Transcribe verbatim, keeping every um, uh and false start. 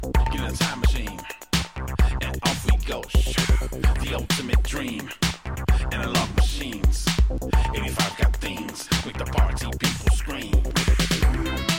Get in a time machine, and off we go. The ultimate dream, analog machines. eighty-five got things, make the party people scream.